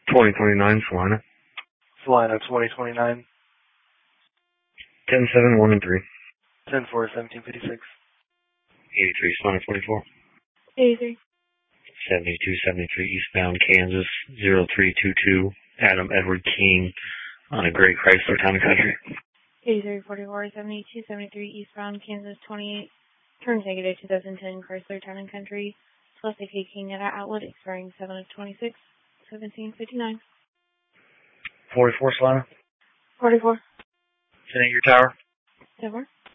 2029 Salina. Salina 2029. 10-7, 1 and 3. 10-4, 1756. 83 Salina 44. 83. 7273 eastbound Kansas 0322. Adam Edward King on a gray Chrysler Town and Country. 8344 7273 eastbound Kansas 28. Turns negative 2010 Chrysler Town and Country. Plus a K King at our outlet expiring 7/26, 1759. 44 Salina. 44. Send your tower. 10-4.